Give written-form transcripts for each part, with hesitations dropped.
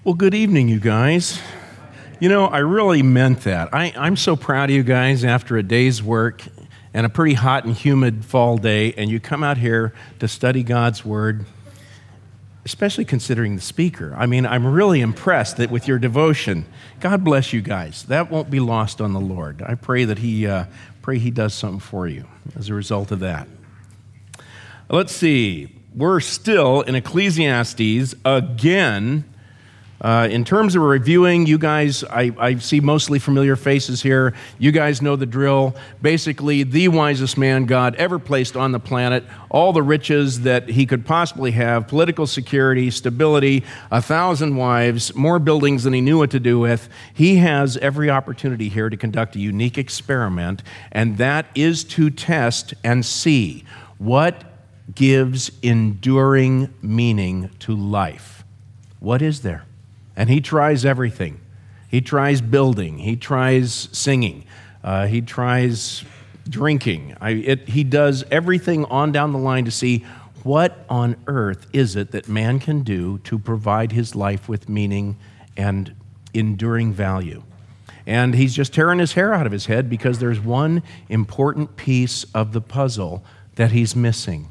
Well, good evening, you guys. You know, I really meant that. I'm so proud of you guys after a day's work and a pretty hot and humid fall day, and you come out here to study God's Word, especially considering the speaker. I mean, I'm really impressed that with your devotion. God bless you guys. That won't be lost on the Lord. I pray that He does something for you as a result of that. Let's see. We're still in Ecclesiastes again. In terms of reviewing, you guys, I see mostly familiar faces here. You guys know the drill. Basically, the wisest man God ever placed on the planet, all the riches that he could possibly have, political security, stability, 1,000 wives, more buildings than he knew what to do with. He has every opportunity here to conduct a unique experiment, and that is to test and see what gives enduring meaning to life. What is there? And he tries everything. He tries building. He tries singing. He tries drinking. He does everything on down the line to see what on earth is it that man can do to provide his life with meaning and enduring value. And he's just tearing his hair out of his head because there's one important piece of the puzzle that he's missing.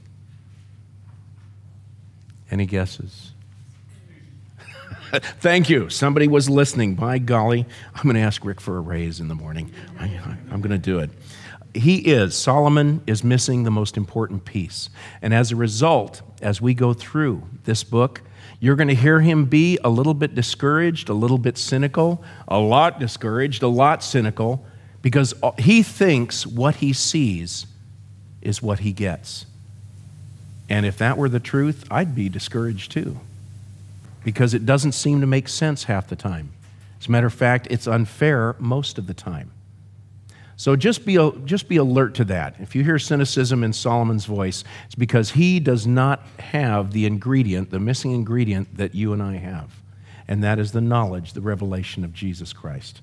Any guesses? Thank you. Somebody was listening. By golly, I'm going to ask Rick for a raise in the morning. I'm going to do it. Solomon is missing the most important piece. And as a result, as we go through this book, you're going to hear him be a little bit discouraged, a little bit cynical, a lot discouraged, a lot cynical, because he thinks what he sees is what he gets. And if that were the truth, I'd be discouraged too, because it doesn't seem to make sense half the time. As a matter of fact, it's unfair most of the time. So just be alert to that. If you hear cynicism in Solomon's voice, it's because he does not have the ingredient, the missing ingredient that you and I have, and that is the knowledge, the revelation of Jesus Christ.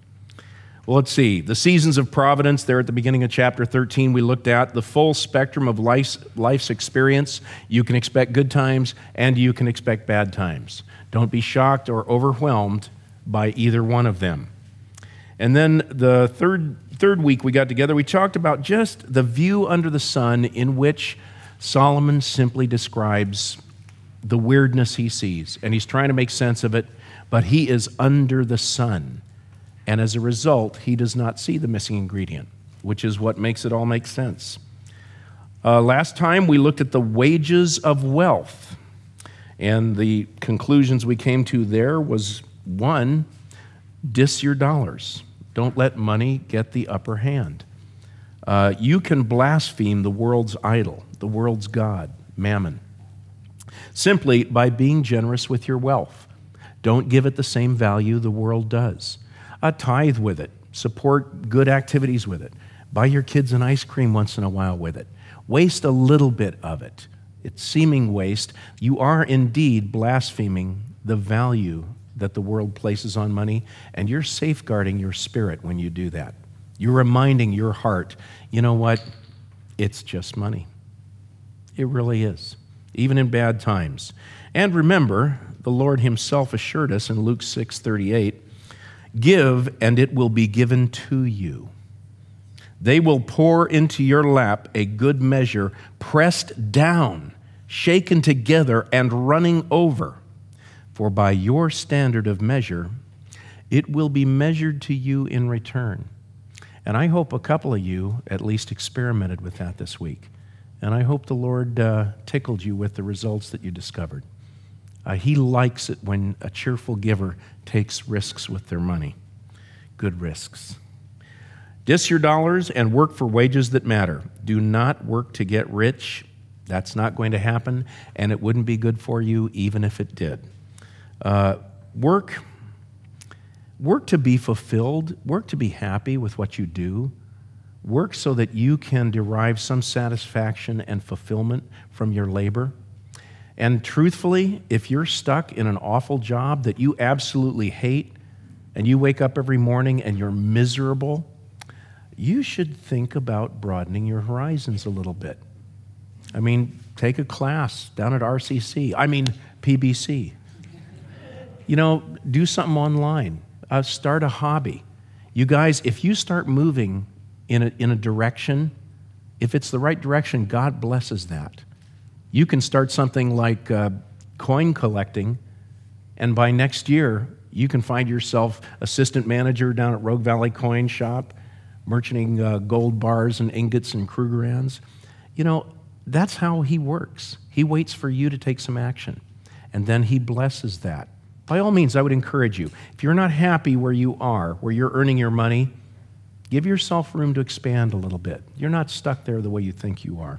Well, let's see. The seasons of providence, there at the beginning of chapter 13, we looked at the full spectrum of life's experience. You can expect good times and you can expect bad times. Don't be shocked or overwhelmed by either one of them. And then the third week we got together, we talked about just the view under the sun in which Solomon simply describes the weirdness he sees. And he's trying to make sense of it, but he is under the sun. And as a result, he does not see the missing ingredient, which is what makes it all make sense. Last time, we looked at the wages of wealth. And the conclusions we came to there was, one, dis your dollars. Don't let money get the upper hand. You can blaspheme the world's idol, the world's god, mammon, simply by being generous with your wealth. Don't give it the same value the world does. Tithe with it. Support good activities with it. Buy your kids an ice cream once in a while with it. Waste a little bit of it. It's seeming waste. You are indeed blaspheming the value that the world places on money, and you're safeguarding your spirit when you do that. You're reminding your heart, you know what? It's just money. It really is, even in bad times. And remember, the Lord himself assured us in Luke 6:38, give, and it will be given to you. They will pour into your lap a good measure, pressed down, shaken together, and running over. For by your standard of measure, it will be measured to you in return. And I hope a couple of you at least experimented with that this week. And I hope the Lord tickled you with the results that you discovered. He likes it when a cheerful giver takes risks with their money. Good risks. Dis your dollars and work for wages that matter. Do not work to get rich. That's not going to happen, and it wouldn't be good for you even if it did. Work to be fulfilled. Work to be happy with what you do. Work so that you can derive some satisfaction and fulfillment from your labor. And truthfully, if you're stuck in an awful job that you absolutely hate, and you wake up every morning and you're miserable, you should think about broadening your horizons a little bit. I mean, take a class down at RCC. I mean, PBC. Do something online. Start a hobby. You guys, if you start moving in a direction, if it's the right direction, God blesses that. You can start something like coin collecting, and by next year, you can find yourself assistant manager down at Rogue Valley Coin Shop, merchanting gold bars and ingots and Krugerrands. That's how he works. He waits for you to take some action, and then he blesses that. By all means, I would encourage you, if you're not happy where you are, where you're earning your money, give yourself room to expand a little bit. You're not stuck there the way you think you are.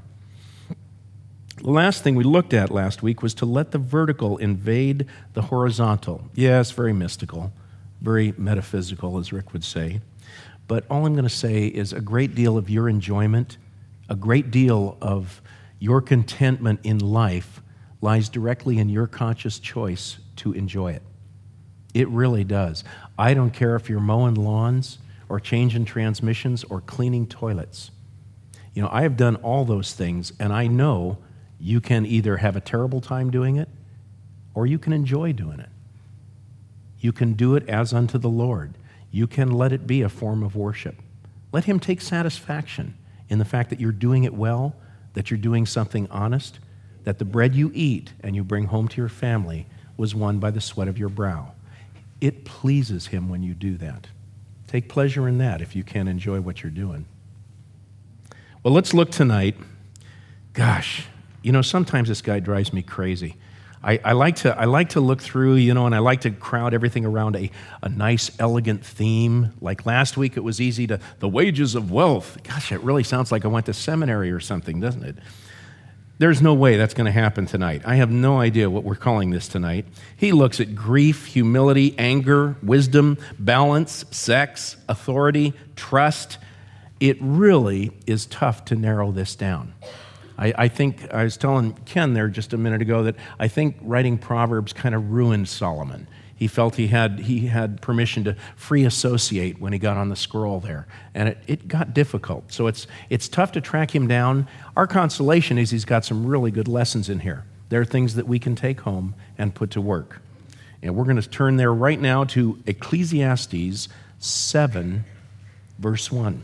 The last thing we looked at last week was to let the vertical invade the horizontal. Yes, very mystical, very metaphysical, as Rick would say. But all I'm going to say is a great deal of your enjoyment, a great deal of your contentment in life lies directly in your conscious choice to enjoy it. It really does. I don't care if you're mowing lawns or changing transmissions or cleaning toilets. I have done all those things, and I know you can either have a terrible time doing it or you can enjoy doing it. You can do it as unto the Lord. You can let it be a form of worship. Let him take satisfaction in the fact that you're doing it well, that you're doing something honest, that the bread you eat and you bring home to your family was won by the sweat of your brow. It pleases him when you do that. Take pleasure in that if you can enjoy what you're doing. Well, let's look tonight. Gosh, sometimes this guy drives me crazy. I like to look through, and I like to crowd everything around a nice, elegant theme. Like last week, it was easy to, the wages of wealth. Gosh, it really sounds like I went to seminary or something, doesn't it? There's no way that's going to happen tonight. I have no idea what we're calling this tonight. He looks at grief, humility, anger, wisdom, balance, sex, authority, trust. It really is tough to narrow this down. I think, I was telling Ken there just a minute ago that I think writing Proverbs kind of ruined Solomon. He felt he had permission to free associate when he got on the scroll there, and it got difficult. So it's tough to track him down. Our consolation is he's got some really good lessons in here. There are things that we can take home and put to work. And we're going to turn there right now to Ecclesiastes 7, verse 1.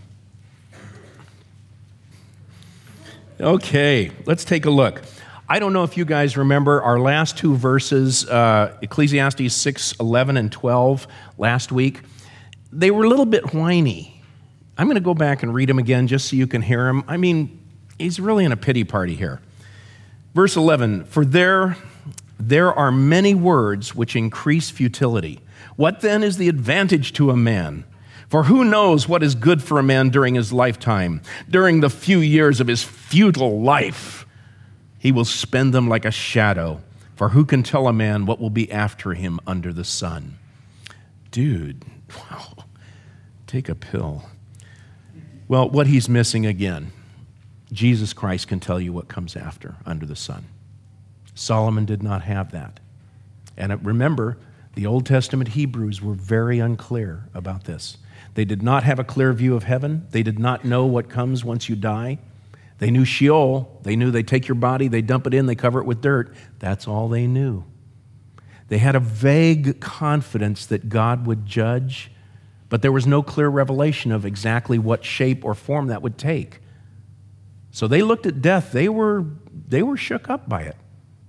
Okay, let's take a look. I don't know if you guys remember our last two verses, Ecclesiastes 6, 11 and 12 last week. They were a little bit whiny. I'm going to go back and read them again just so you can hear them. I mean, he's really in a pity party here. Verse 11, for there are many words which increase futility. What then is the advantage to a man? For who knows what is good for a man during his lifetime, during the few years of his futile life? He will spend them like a shadow, for who can tell a man what will be after him under the sun? Dude, wow, take a pill. Well, what he's missing again, Jesus Christ can tell you what comes after under the sun. Solomon did not have that. And remember, the Old Testament Hebrews were very unclear about this. They did not have a clear view of heaven. They did not know what comes once you die. They knew Sheol. They knew they take your body, they dump it in, they cover it with dirt. That's all they knew. They had a vague confidence that God would judge, but there was no clear revelation of exactly what shape or form that would take. So they looked at death. They were shook up by it.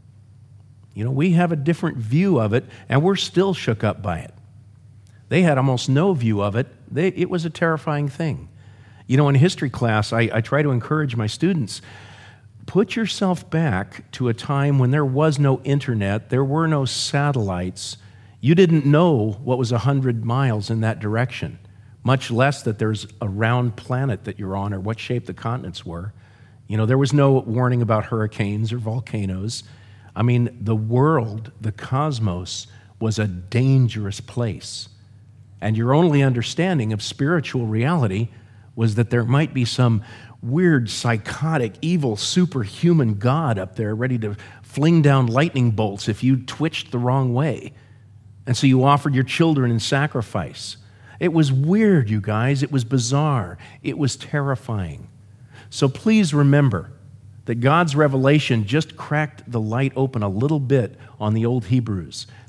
We have a different view of it, and we're still shook up by it. They had almost no view of it. It was a terrifying thing. In history class, I try to encourage my students, put yourself back to a time when there was no internet, there were no satellites. You didn't know what was 100 miles in that direction, much less that there's a round planet that you're on or what shape the continents were. There was no warning about hurricanes or volcanoes. I mean, the world, the cosmos, was a dangerous place. And your only understanding of spiritual reality was that there might be some weird, psychotic, evil, superhuman God up there ready to fling down lightning bolts if you twitched the wrong way. And so you offered your children in sacrifice. It was weird, you guys. It was bizarre. It was terrifying. So please remember that God's revelation just cracked the light open a little bit on the old Hebrews.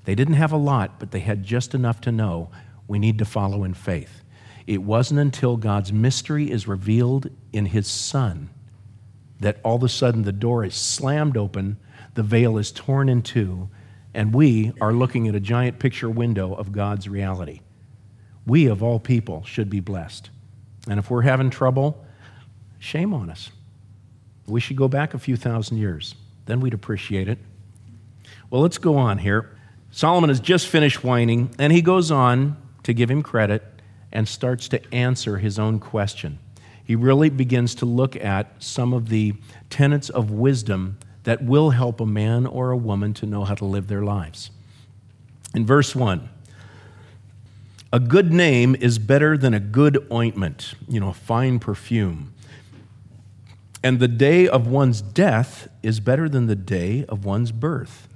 They didn't have a lot, but they had just enough to know we need to follow in faith. It wasn't until God's mystery is revealed in his Son that all of a sudden the door is slammed open, the veil is torn in two, and we are looking at a giant picture window of God's reality. We, of all people, should be blessed. And if we're having trouble, shame on us. We should go back a few thousand years. Then we'd appreciate it. Well, let's go on here. Solomon has just finished whining, and he goes on to give him credit and starts to answer his own question. He really begins to look at some of the tenets of wisdom that will help a man or a woman to know how to live their lives. In verse 1, a good name is better than a good ointment, a fine perfume. And the day of one's death is better than the day of one's birth.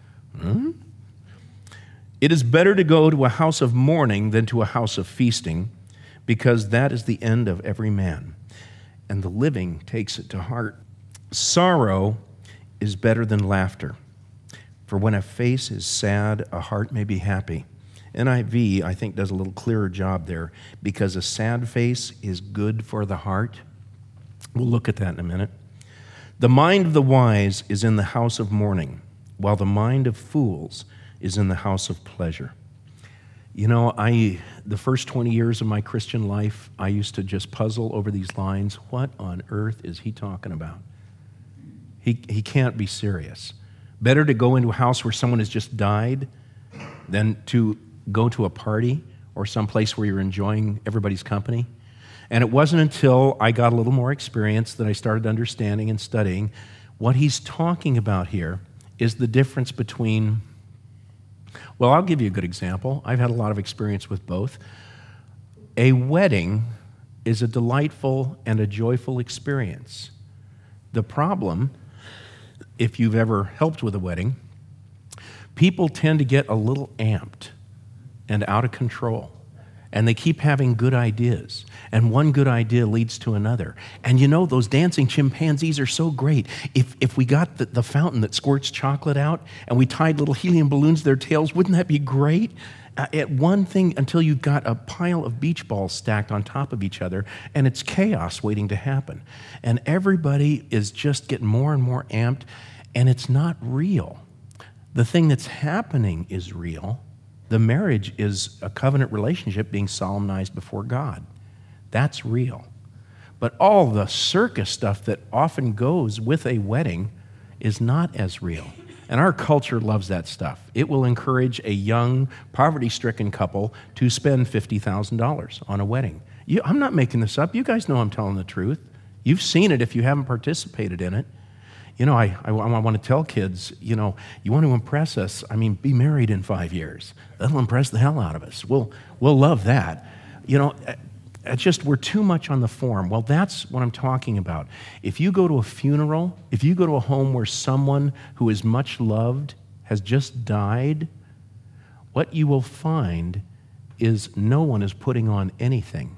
It is better to go to a house of mourning than to a house of feasting, because that is the end of every man, and the living takes it to heart. Sorrow is better than laughter, for when a face is sad, a heart may be happy. NIV, I think, does a little clearer job there, because a sad face is good for the heart. We'll look at that in a minute. The mind of the wise is in the house of mourning, while the mind of fools is in the house of pleasure. The first 20 years of my Christian life, I used to just puzzle over these lines. What on earth is he talking about? He can't be serious. Better to go into a house where someone has just died than to go to a party or someplace where you're enjoying everybody's company. And it wasn't until I got a little more experience that I started understanding and studying what he's talking about here is the difference between, well, I'll give you a good example. I've had a lot of experience with both. A wedding is a delightful and a joyful experience. The problem, if you've ever helped with a wedding, people tend to get a little amped and out of control. And they keep having good ideas. And one good idea leads to another. And those dancing chimpanzees are so great. If we got the fountain that squirts chocolate out and we tied little helium balloons to their tails, wouldn't that be great? At one thing until you've got a pile of beach balls stacked on top of each other, and it's chaos waiting to happen. And everybody is just getting more and more amped, and it's not real. The thing that's happening is real. The marriage is a covenant relationship being solemnized before God. That's real. But all the circus stuff that often goes with a wedding is not as real. And our culture loves that stuff. It will encourage a young, poverty-stricken couple to spend $50,000 on a wedding. I'm not making this up. You guys know I'm telling the truth. You've seen it if you haven't participated in it. I want to tell kids, you want to impress us, be married in 5 years. That'll impress the hell out of us. We'll love that. It's just we're too much on the form. Well, that's what I'm talking about. If you go to a funeral, if you go to a home where someone who is much loved has just died, what you will find is no one is putting on anything.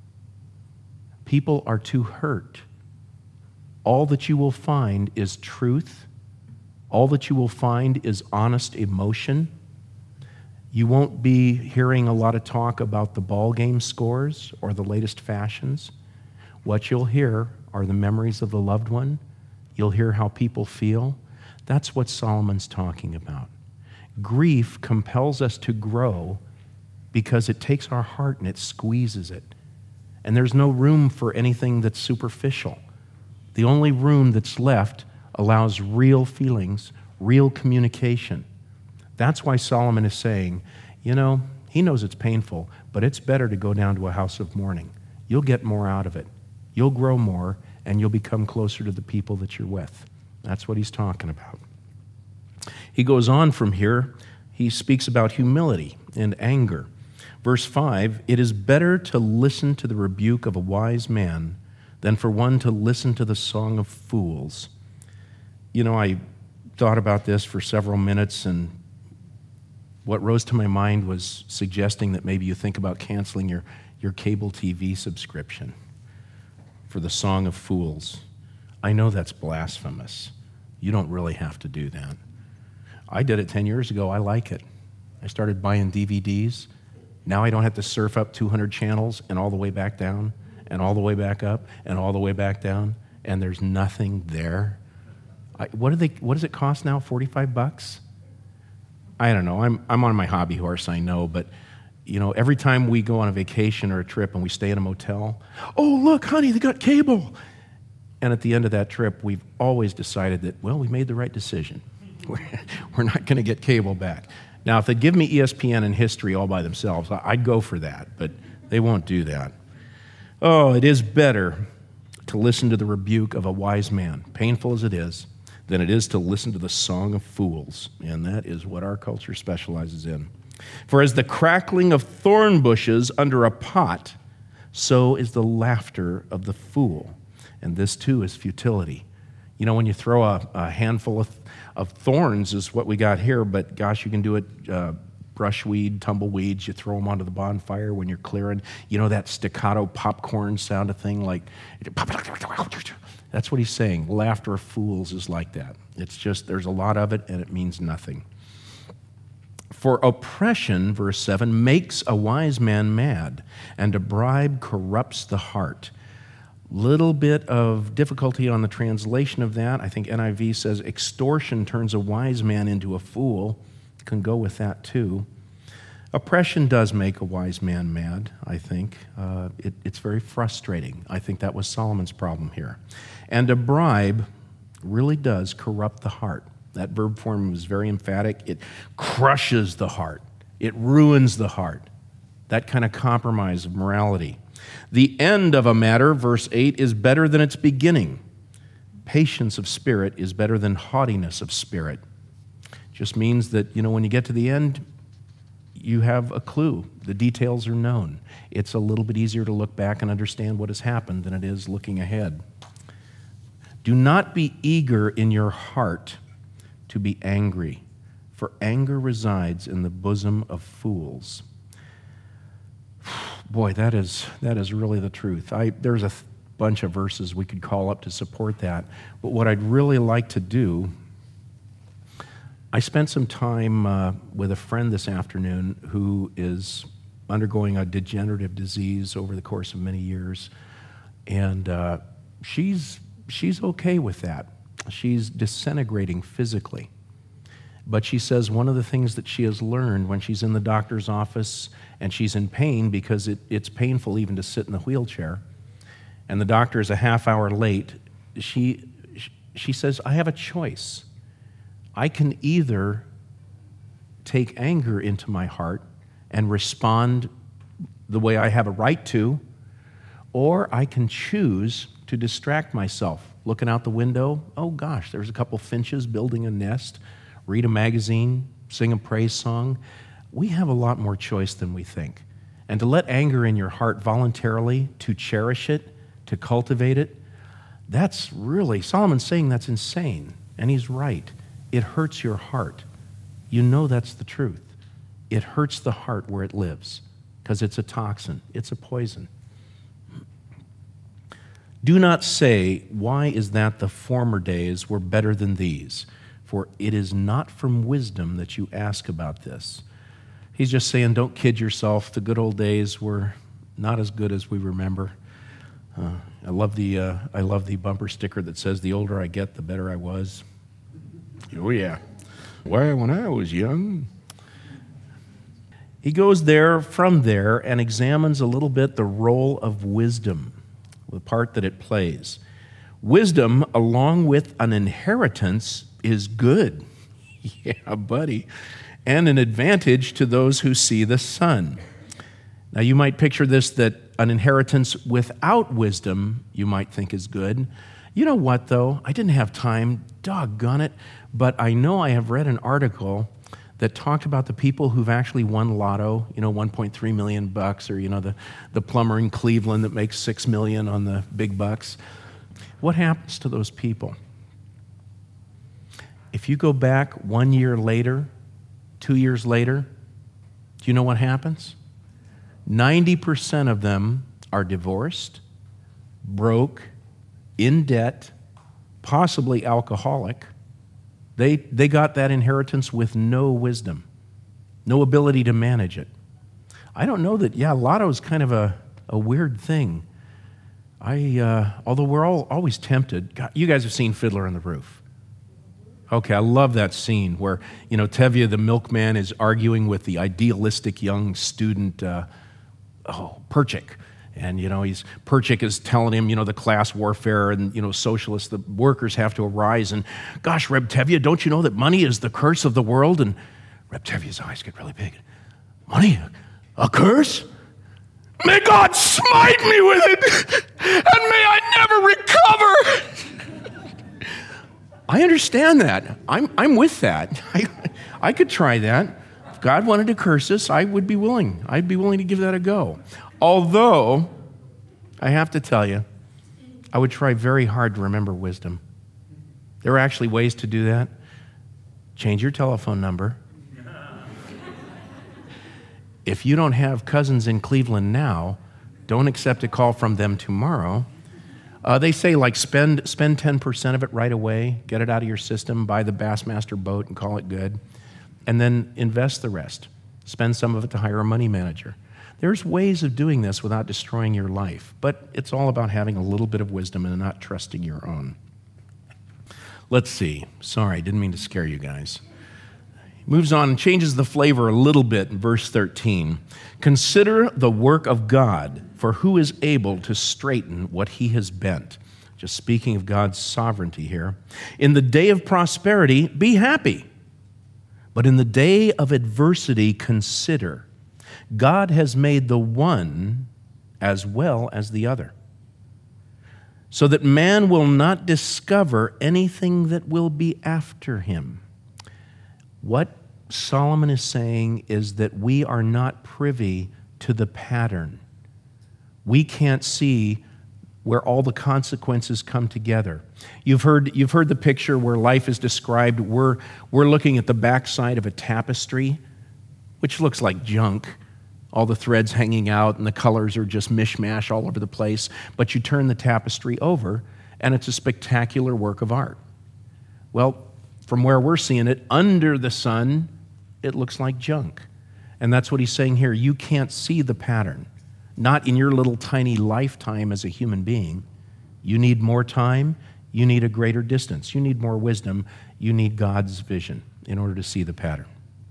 People are too hurt. All that you will find is truth. All that you will find is honest emotion. You won't be hearing a lot of talk about the ball game scores or the latest fashions. What you'll hear are the memories of the loved one. You'll hear how people feel. That's what Solomon's talking about. Grief compels us to grow because it takes our heart and it squeezes it. And there's no room for anything that's superficial. The only room that's left allows real feelings, real communication. That's why Solomon is saying, he knows it's painful, but it's better to go down to a house of mourning. You'll get more out of it. You'll grow more, and you'll become closer to the people that you're with. That's what he's talking about. He goes on from here. He speaks about humility and anger. Verse 5, it is better to listen to the rebuke of a wise man than for one to listen to the song of fools. I thought about this for several minutes, and what rose to my mind was suggesting that maybe you think about canceling your cable TV subscription for the song of fools. I know that's blasphemous. You don't really have to do that. I did it 10 years ago. I like it. I started buying DVDs. Now I don't have to surf up 200 channels and all the way back down and all the way back up and all the way back down, and there's nothing there. What does it cost now, $45? I don't know. I'm on my hobby horse, I know, but every time we go on a vacation or a trip and we stay in a motel, oh, look, honey, they got cable. And at the end of that trip, we've always decided that, well, we made the right decision. We're not going to get cable back. Now, if they give me ESPN and history all by themselves, I'd go for that, but they won't do that. Oh, it is better to listen to the rebuke of a wise man, painful as it is, than it is to listen to the song of fools. And that is what our culture specializes in. For as the crackling of thorn bushes under a pot, so is the laughter of the fool. And this too is futility. When you throw a handful of thorns is what we got here, but gosh, you can do it, brushweed, tumbleweeds, you throw them onto the bonfire when you're clearing, that staccato popcorn sound of thing, like, that's what he's saying. Laughter of fools is like that. It's just, there's a lot of it, and it means nothing. For oppression, verse 7, makes a wise man mad, and a bribe corrupts the heart. Little bit of difficulty on the translation of that. I think NIV says extortion turns a wise man into a fool. Can go with that too. Oppression does make a wise man mad, I think. It's very frustrating. I think that was Solomon's problem here. And a bribe really does corrupt the heart. That verb form is very emphatic. It crushes the heart. It ruins the heart. That kind of compromise of morality. The end of a matter, verse 8, is better than its beginning. Patience of spirit is better than haughtiness of spirit. Just means that, when you get to the end, you have a clue. The details are known. It's a little bit easier to look back and understand what has happened than it is looking ahead. Do not be eager in your heart to be angry, for anger resides in the bosom of fools. Boy, that is really the truth. There's a bunch of verses we could call up to support that, but what I'd really like to do, I spent some time with a friend this afternoon who is undergoing a degenerative disease over the course of many years, and she's okay with that. She's disintegrating physically. But she says one of the things that she has learned when she's in the doctor's office and she's in pain because it's painful even to sit in the wheelchair, and the doctor is a half hour late, she says, I have a choice. I can either take anger into my heart and respond the way I have a right to, or I can choose to distract myself. Looking out the window, oh gosh, there's a couple finches building a nest, read a magazine, sing a praise song. We have a lot more choice than we think. And to let anger in your heart voluntarily, to cherish it, to cultivate it, that's really, Solomon's saying that's insane. And he's right. It hurts your heart. You know that's the truth. It hurts the heart where it lives because it's a toxin. It's a poison. Do not say, why is that the former days were better than these? For it is not from wisdom that you ask about this. He's just saying, don't kid yourself. The good old days were not as good as we remember. I love the bumper sticker that says, the older I get, the better I was. Oh yeah. Why, when I was young. He goes from there and examines a little bit the role of wisdom, the part that it plays. Wisdom, along with an inheritance, is good. Yeah, buddy. And an advantage to those who see the sun. Now, you might picture this, that an inheritance without wisdom you might think is good. You know what, though? I didn't have time, doggone it, but I know I have read an article that talked about the people who've actually won lotto, $1.3 million, or, the plumber in Cleveland that makes $6 million on the big bucks. What happens to those people? If you go back 1 year later, 2 years later, do you know what happens? 90% of them are divorced, broke, in debt, possibly alcoholic. They got that inheritance with no wisdom. no ability to manage it. I don't know that, lotto is kind of a weird thing. Although we're all always tempted. God, you guys have seen Fiddler on the Roof. Okay, I love that scene where, Tevye the milkman is arguing with the idealistic young student, Perchik. And, Perchik is telling him, the class warfare and, socialists, the workers have to arise. And, gosh, Reb Tevye, don't you know that money is the curse of the world? And Reb Tevye's eyes get really big. Money? A curse? May God smite me with it, and may I never recover. I understand that. I'm with that. I could try that. If God wanted to curse us, I would be willing. I'd be willing to give that a go. Although, I have to tell you, I would try very hard to remember wisdom. There are actually ways to do that. Change your telephone number. If you don't have cousins in Cleveland now, don't accept a call from them tomorrow. They say, spend 10% of it right away, get it out of your system, buy the Bassmaster boat and call it good, and then invest the rest. Spend some of it to hire a money manager. There's ways of doing this without destroying your life, but it's all about having a little bit of wisdom and not trusting your own. Let's see. Sorry, didn't mean to scare you guys. Moves on and changes the flavor a little bit in verse 13. Consider the work of God, for who is able to straighten what he has bent? Just speaking of God's sovereignty here. In the day of prosperity, be happy. But in the day of adversity, consider. God has made the one as well as the other, so that man will not discover anything that will be after him. What Solomon is saying is that we are not privy to the pattern. We can't see where all the consequences come together. You've heard the picture where life is described. We're looking at the backside of a tapestry, which looks like junk. All the threads hanging out and the colors are just mishmash all over the place. But you turn the tapestry over, and it's a spectacular work of art. Well, from where we're seeing it, under the sun, it looks like junk. And that's what he's saying here. You can't see the pattern, not in your little tiny lifetime as a human being. You need more time. You need a greater distance. You need more wisdom. You need God's vision in order to see the pattern.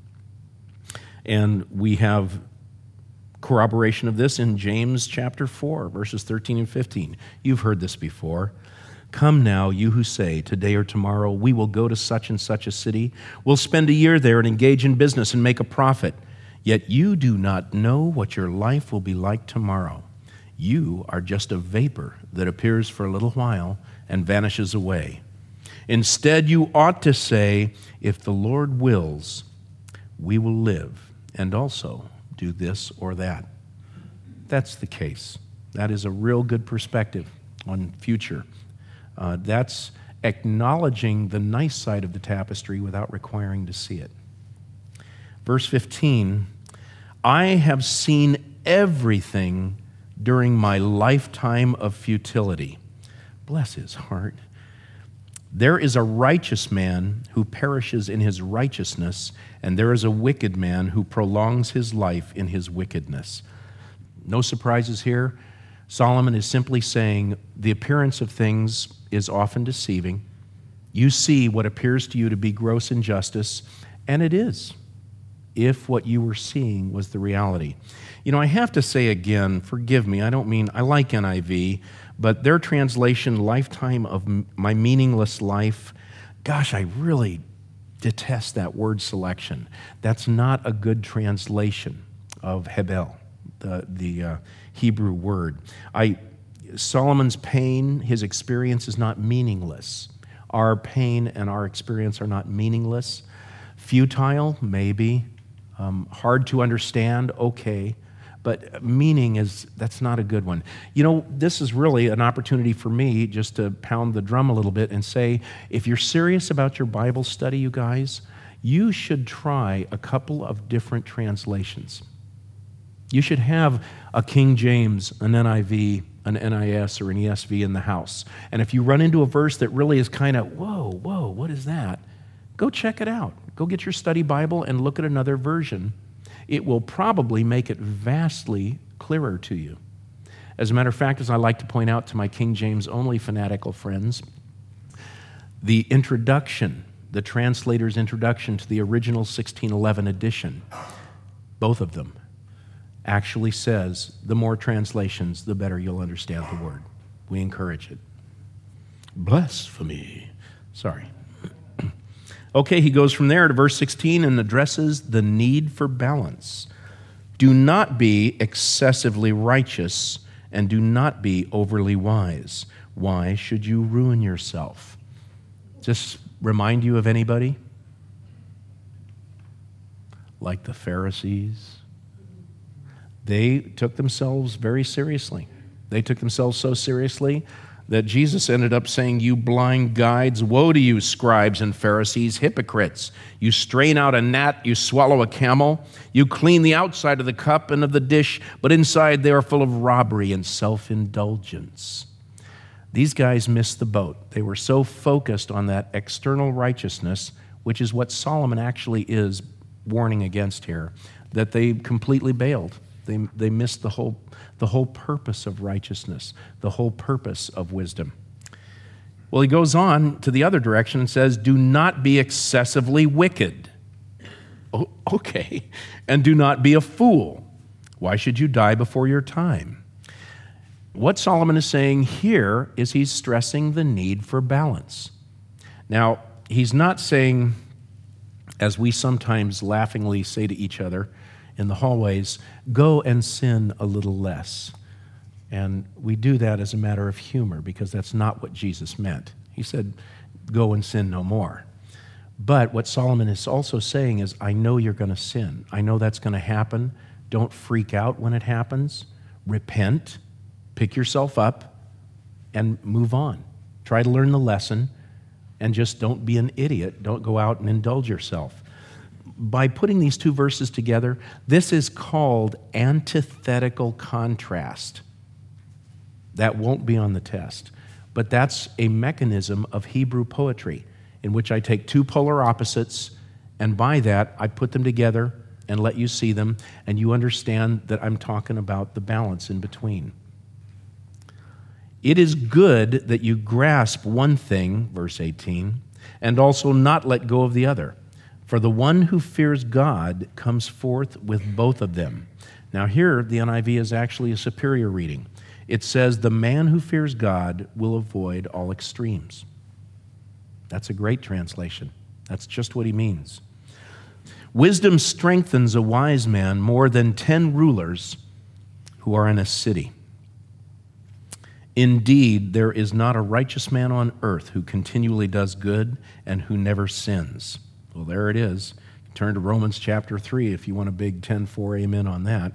And we have corroboration of this in James chapter 4, verses 13 and 15. You've heard this before. Come now, you who say, today or tomorrow, we will go to such and such a city. We'll spend a year there and engage in business and make a profit. Yet you do not know what your life will be like tomorrow. You are just a vapor that appears for a little while and vanishes away. Instead, you ought to say, if the Lord wills, we will live and also do this or that. That's the case. That is a real good perspective on future. That's acknowledging the nice side of the tapestry without requiring to see it. Verse 15, I have seen everything during my lifetime of futility. Bless his heart. There is a righteous man who perishes in his righteousness, and there is a wicked man who prolongs his life in his wickedness. No surprises here. Solomon is simply saying the appearance of things is often deceiving. You see what appears to you to be gross injustice, and it is, if what you were seeing was the reality. I have to say again, forgive me, I like NIV, but their translation, lifetime of my meaningless life, gosh, I really detest that word selection. That's not a good translation of Hebel, the Hebrew word. Solomon's pain, his experience is not meaningless. Our pain and our experience are not meaningless. Futile, maybe. Hard to understand, okay. But meaning that's not a good one. This is really an opportunity for me just to pound the drum a little bit and say, if you're serious about your Bible study, you guys, you should try a couple of different translations. You should have a King James, an NIV, an NIS, or an ESV in the house. And if you run into a verse that really is kind of, whoa, what is that? Go check it out. Go get your study Bible and look at another version. It will probably make it vastly clearer to you. As a matter of fact, as I like to point out to my King James only fanatical friends, the introduction, the translator's introduction to the original 1611 edition, both of them, actually says the more translations, the better you'll understand the word. We encourage it. Blasphemy. Sorry. Okay, he goes from there to verse 16 and addresses the need for balance. Do not be excessively righteous and do not be overly wise. Why should you ruin yourself? Just remind you of anybody? Like the Pharisees. They took themselves very seriously. They took themselves so seriously that Jesus ended up saying, you blind guides, woe to you, scribes and Pharisees, hypocrites. You strain out a gnat, you swallow a camel. You clean the outside of the cup and of the dish, but inside they are full of robbery and self-indulgence. These guys missed the boat. They were so focused on that external righteousness, which is what Solomon actually is warning against here, that they completely bailed. They missed the whole purpose of righteousness, the whole purpose of wisdom. Well, he goes on to the other direction and says, do not be excessively wicked. Oh, okay. And do not be a fool. Why should you die before your time? What Solomon is saying here is he's stressing the need for balance. Now, he's not saying, as we sometimes laughingly say to each other in the hallways, go and sin a little less. And we do that as a matter of humor because that's not what Jesus meant. He said, go and sin no more. But what Solomon is also saying is, I know you're going to sin. I know that's going to happen. Don't freak out when it happens. Repent, pick yourself up, and move on. Try to learn the lesson, and just don't be an idiot. Don't go out and indulge yourself. By putting these two verses together, this is called antithetical contrast. That won't be on the test. But that's a mechanism of Hebrew poetry in which I take two polar opposites, and by that I put them together and let you see them, and you understand that I'm talking about the balance in between. It is good that you grasp one thing, verse 18, and also not let go of the other. For the one who fears God comes forth with both of them. Now here, the NIV is actually a superior reading. It says, the man who fears God will avoid all extremes. That's a great translation. That's just what he means. Wisdom strengthens a wise man more than 10 rulers who are in a city. Indeed, there is not a righteous man on earth who continually does good and who never sins. Well, there it is. Turn to Romans chapter 3 if you want a big 10-4 amen on that.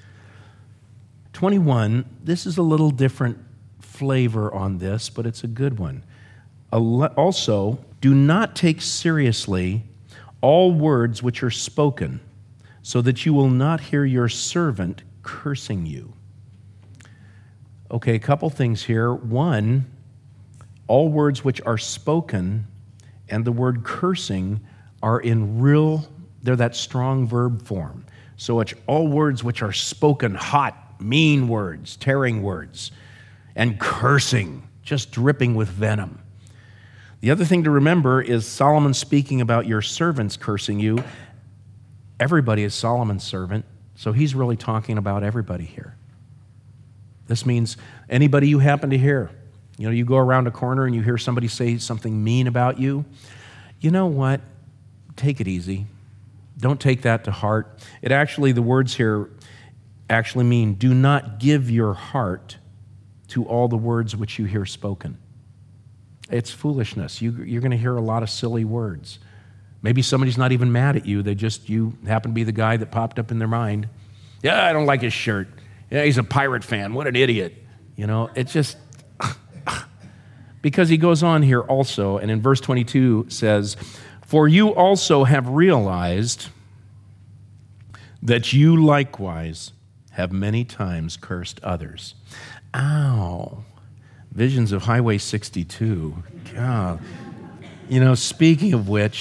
21, this is a little different flavor on this, but it's a good one. Also, do not take seriously all words which are spoken, so that you will not hear your servant cursing you. Okay, a couple things here. One, all words which are spoken and the word cursing are they're that strong verb form. So it's all words which are spoken, hot, mean words, tearing words, and cursing, just dripping with venom. The other thing to remember is Solomon speaking about your servants cursing you. Everybody is Solomon's servant, so he's really talking about everybody here. This means anybody you happen to hear. You know, you go around a corner and you hear somebody say something mean about you. You know what? Take it easy. Don't take that to heart. The words here actually mean, do not give your heart to all the words which you hear spoken. It's foolishness. You're going to hear a lot of silly words. Maybe somebody's not even mad at you. You happen to be the guy that popped up in their mind. Yeah, I don't like his shirt. Yeah, he's a Pirate fan. What an idiot. You know, it's just... Because he goes on here also, and in verse 22 says, for you also have realized that you likewise have many times cursed others. Ow. Visions of Highway 62. God. You know, speaking of which,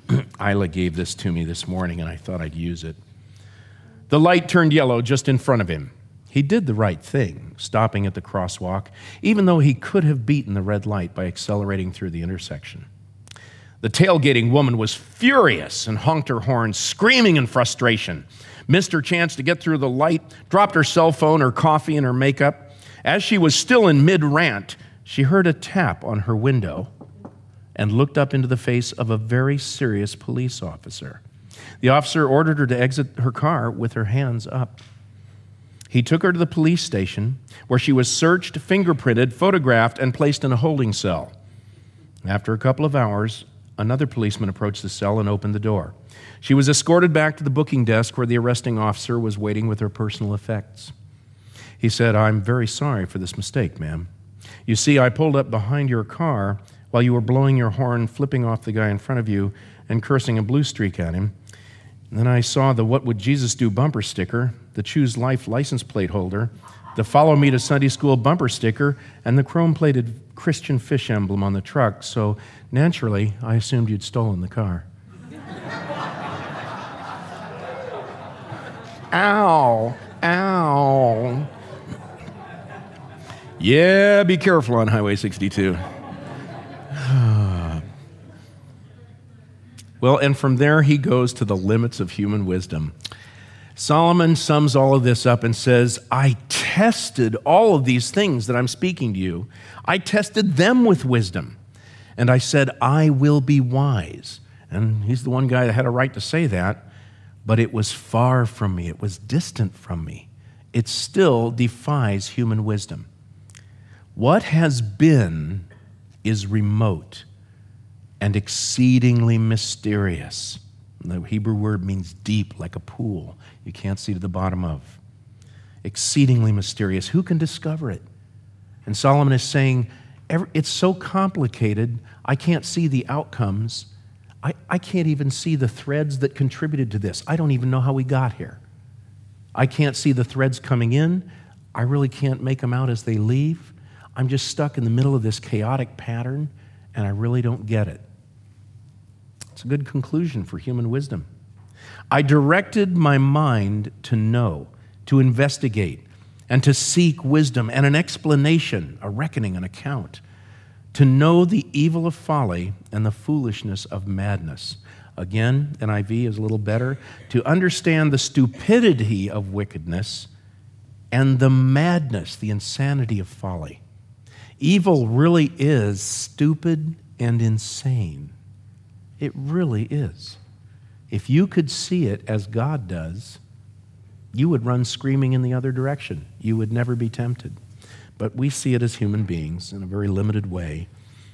Isla gave this to me this morning, and I thought I'd use it. The light turned yellow just in front of him. He did the right thing, stopping at the crosswalk, even though he could have beaten the red light by accelerating through the intersection. The tailgating woman was furious and honked her horn, screaming in frustration. Missed her chance to get through the light, dropped her cell phone, her coffee, and her makeup. As she was still in mid-rant, she heard a tap on her window and looked up into the face of a very serious police officer. The officer ordered her to exit her car with her hands up. He took her to the police station, where she was searched, fingerprinted, photographed, and placed in a holding cell. After a couple of hours, another policeman approached the cell and opened the door. She was escorted back to the booking desk where the arresting officer was waiting with her personal effects. He said, "I'm very sorry for this mistake, ma'am. You see, I pulled up behind your car while you were blowing your horn, flipping off the guy in front of you, and cursing a blue streak at him. And then I saw the What Would Jesus Do bumper sticker, the Choose Life license plate holder, the Follow Me to Sunday School bumper sticker, and the chrome-plated Christian fish emblem on the truck, so naturally, I assumed you'd stolen the car." Ow, ow. Yeah, be careful on Highway 62. Well, and from there he goes to the limits of human wisdom. Solomon sums all of this up and says, I tested all of these things that I'm speaking to you. I tested them with wisdom. And I said, I will be wise. And he's the one guy that had a right to say that, but it was far from me. It was distant from me. It still defies human wisdom. What has been is remote and exceedingly mysterious. The Hebrew word means deep, like a pool you can't see to the bottom of. Exceedingly mysterious. Who can discover it? And Solomon is saying, it's so complicated, I can't see the outcomes. I can't even see the threads that contributed to this. I don't even know how we got here. I can't see the threads coming in. I really can't make them out as they leave. I'm just stuck in the middle of this chaotic pattern, and I really don't get it. It's a good conclusion for human wisdom. I directed my mind to know, to investigate, and to seek wisdom and an explanation, a reckoning, an account, to know the evil of folly and the foolishness of madness. Again, NIV is a little better. To understand the stupidity of wickedness and the madness, the insanity of folly. Evil really is stupid and insane. It really is. If you could see it as God does, you would run screaming in the other direction. You would never be tempted. But we see it as human beings in a very limited way.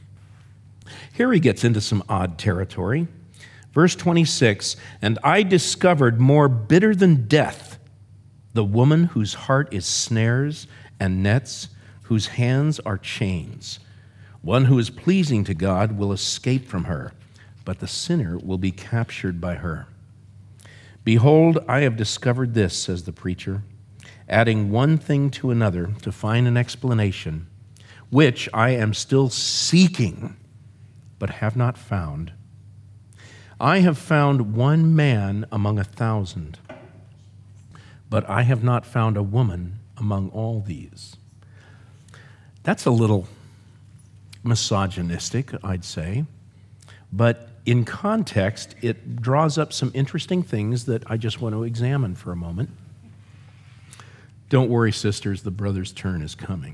Here he gets into some odd territory. Verse 26, and I discovered more bitter than death, the woman whose heart is snares and nets, whose hands are chains. One who is pleasing to God will escape from her, but the sinner will be captured by her. Behold, I have discovered this, says the preacher, adding one thing to another to find an explanation, which I am still seeking, but have not found. I have found one man among 1,000, but I have not found a woman among all these. That's a little misogynistic, I'd say, but in context, it draws up some interesting things that I just want to examine for a moment. Don't worry, sisters, the brother's turn is coming.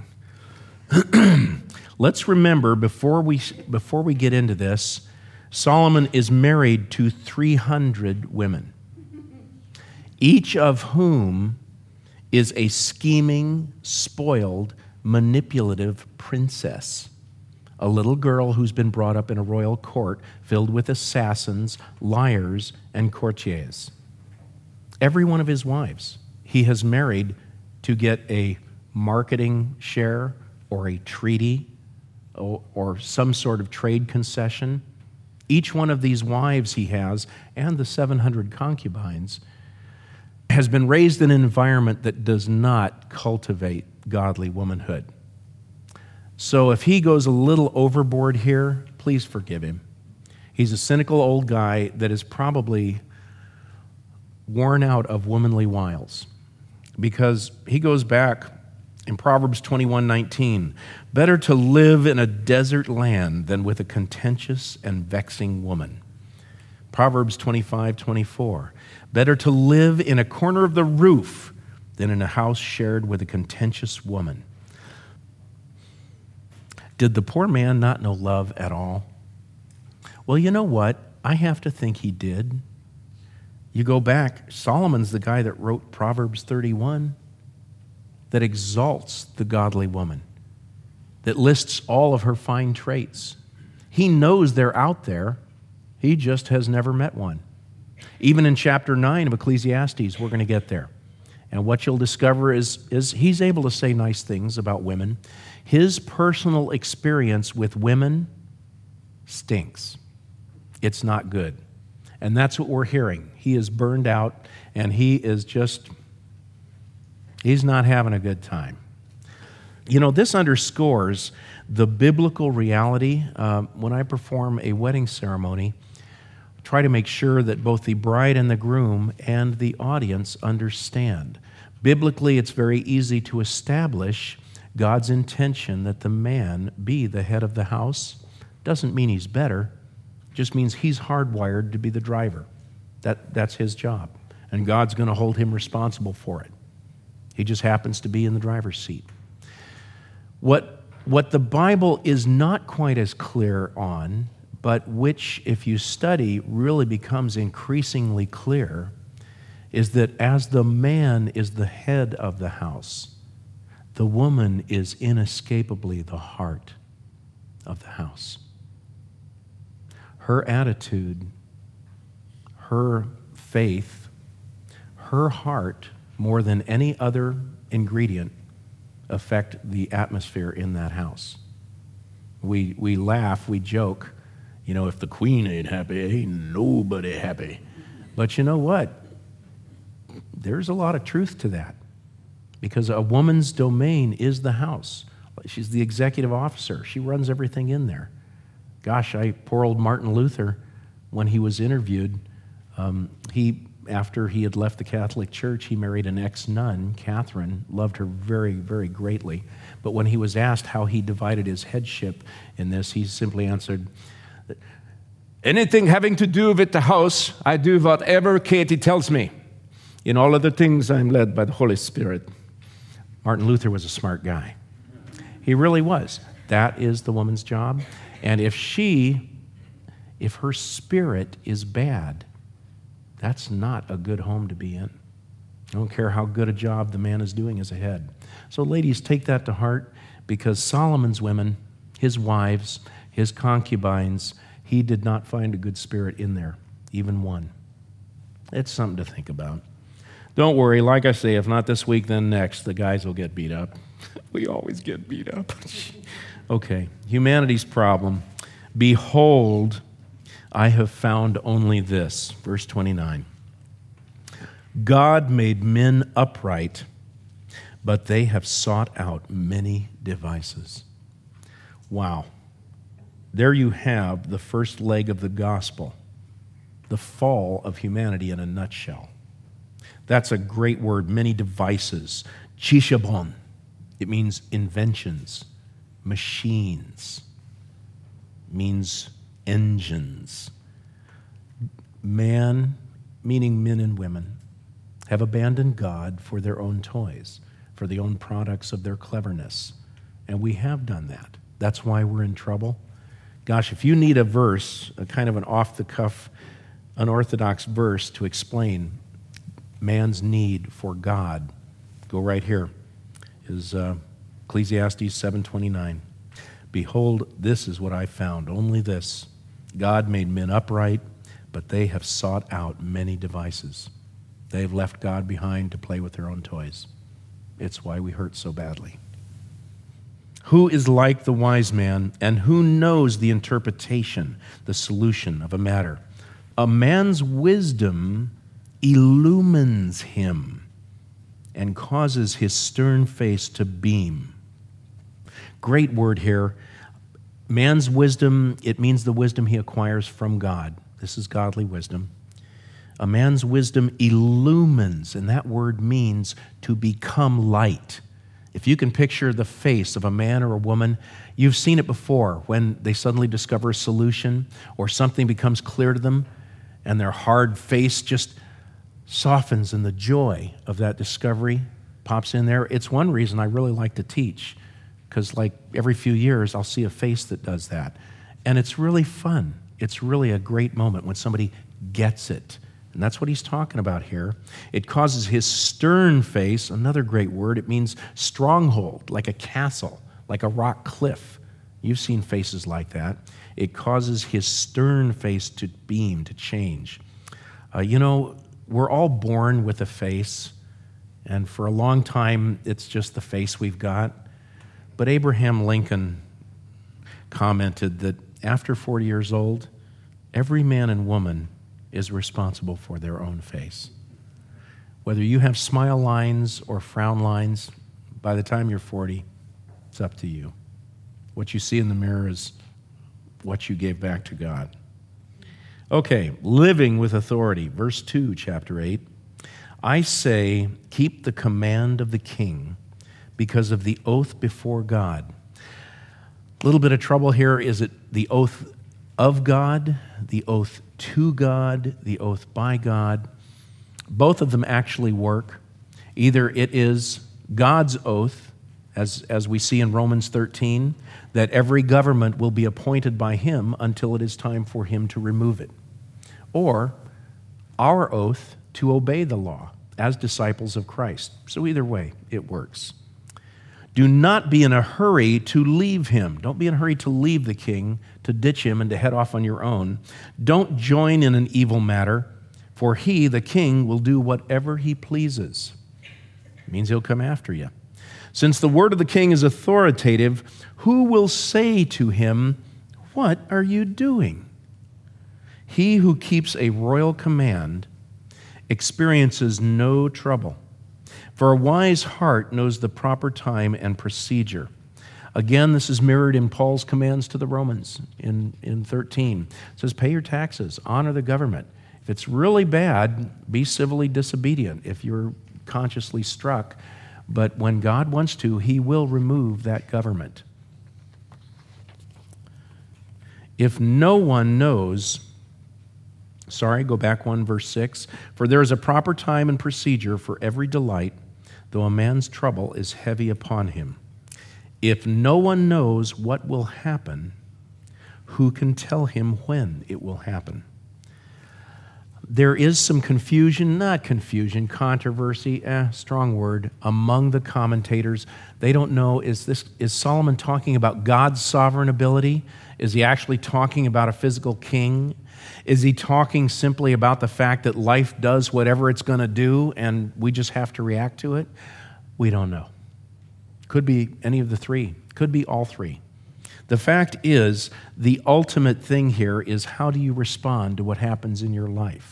Let's remember, before we get into this, Solomon is married to 300 women, each of whom is a scheming, spoiled, manipulative princess, a little girl who's been brought up in a royal court filled with assassins, liars, and courtiers. Every one of his wives he has married to get a marketing share or a treaty or some sort of trade concession. Each one of these wives he has, and the 700 concubines, has been raised in an environment that does not cultivate godly womanhood. So if he goes a little overboard here, please forgive him. He's a cynical old guy that is probably worn out of womanly wiles, because he goes back in Proverbs 21:19, better to live in a desert land than with a contentious and vexing woman. Proverbs 25:24, better to live in a corner of the roof than in a house shared with a contentious woman. Did the poor man not know love at all? Well, you know what? I have to think he did. You go back, Solomon's the guy that wrote Proverbs 31, that exalts the godly woman, that lists all of her fine traits. He knows they're out there. He just has never met one. Even in chapter 9 of Ecclesiastes, we're going to get there. And what you'll discover is he's able to say nice things about women. His personal experience with women stinks. It's not good. And that's what we're hearing. He is burned out, and he's not having a good time. You know, this underscores the biblical reality. When I perform a wedding ceremony, I try to make sure that both the bride and the groom and the audience understand. Biblically, it's very easy to establish God's intention that the man be the head of the house. Doesn't mean he's better. Just means he's hardwired to be the driver. That's his job. And God's going to hold him responsible for it. He just happens to be in the driver's seat. What the Bible is not quite as clear on, but which, if you study, really becomes increasingly clear, is that as the man is the head of the house, the woman is inescapably the heart of the house. Her attitude, her faith, her heart, more than any other ingredient, affect the atmosphere in that house. We laugh, we joke, you know, if the queen ain't happy, ain't nobody happy. But you know what? There's a lot of truth to that, because a woman's domain is the house. She's the executive officer. She runs everything in there. Gosh, poor old Martin Luther, when he was interviewed, after he had left the Catholic Church, he married an ex-nun, Catherine, loved her very, very greatly. But when he was asked how he divided his headship in this, he simply answered, anything having to do with the house, I do whatever Katie tells me. In all other things, I'm led by the Holy Spirit. Martin Luther was a smart guy. He really was. That is the woman's job. And if her spirit is bad, that's not a good home to be in. I don't care how good a job the man is doing as a head. So ladies, take that to heart, because Solomon's women, his wives, his concubines, he did not find a good spirit in there, even one. It's something to think about. Don't worry, like I say, if not this week, then next, the guys will get beat up. We always get beat up. Okay, humanity's problem. Behold, I have found only this. Verse 29. God made men upright, but they have sought out many devices. Wow. There you have the first leg of the gospel, the fall of humanity in a nutshell. That's a great word, many devices. Chishabon. It means inventions, machines, means engines. Man, meaning men and women, have abandoned God for their own toys, for the own products of their cleverness. And we have done that. That's why we're in trouble. Gosh, if you need a verse, a kind of an off-the-cuff, unorthodox verse to explain man's need for God, go right here. Is Ecclesiastes 7:29. Behold, this is what I found, only this. God made men upright, but they have sought out many devices. They have left God behind to play with their own toys. It's why we hurt so badly. Who is like the wise man, and who knows the interpretation, the solution of a matter? A man's wisdom illumines him and causes his stern face to beam. Great word here. Man's wisdom, it means the wisdom he acquires from God. This is godly wisdom. A man's wisdom illumines, and that word means to become light. If you can picture the face of a man or a woman, you've seen it before when they suddenly discover a solution or something becomes clear to them and their hard face just softens and the joy of that discovery pops in there. It's one reason I really like to teach, because like every few years I'll see a face that does that. And it's really fun. It's really a great moment when somebody gets it. And that's what he's talking about here. It causes his stern face, another great word, it means stronghold, like a castle, like a rock cliff. You've seen faces like that. It causes his stern face to beam, to change. We're all born with a face, and for a long time, it's just the face we've got. But Abraham Lincoln commented that after 40 years old, every man and woman is responsible for their own face. Whether you have smile lines or frown lines, by the time you're 40, it's up to you. What you see in the mirror is what you gave back to God. Okay, living with authority. Verse 2, chapter 8. I say, keep the command of the king because of the oath before God. A little bit of trouble here. Is it the oath of God, the oath to God, the oath by God? Both of them actually work. Either it is God's oath, as we see in Romans 13, that every government will be appointed by him until it is time for him to remove it. Or our oath to obey the law as disciples of Christ. So either way, it works. Do not be in a hurry to leave him. Don't be in a hurry to leave the king, to ditch him and to head off on your own. Don't join in an evil matter, for he, the king, will do whatever he pleases. It means he'll come after you. Since the word of the king is authoritative, who will say to him, what are you doing? He who keeps a royal command experiences no trouble. For a wise heart knows the proper time and procedure. Again, this is mirrored in Paul's commands to the Romans in 13. It says, pay your taxes, honor the government. If it's really bad, be civilly disobedient if you're consciously struck. But when God wants to, he will remove that government. If no one knows, go back one, verse 6. For there is a proper time and procedure for every delight, though a man's trouble is heavy upon him. If no one knows what will happen, who can tell him when it will happen? There is some controversy, strong word, among the commentators. They don't know, is Solomon talking about God's sovereign ability? Is he actually talking about a physical king? Is he talking simply about the fact that life does whatever it's going to do and we just have to react to it? We don't know. Could be any of the three. Could be all three. The fact is, the ultimate thing here is how do you respond to what happens in your life?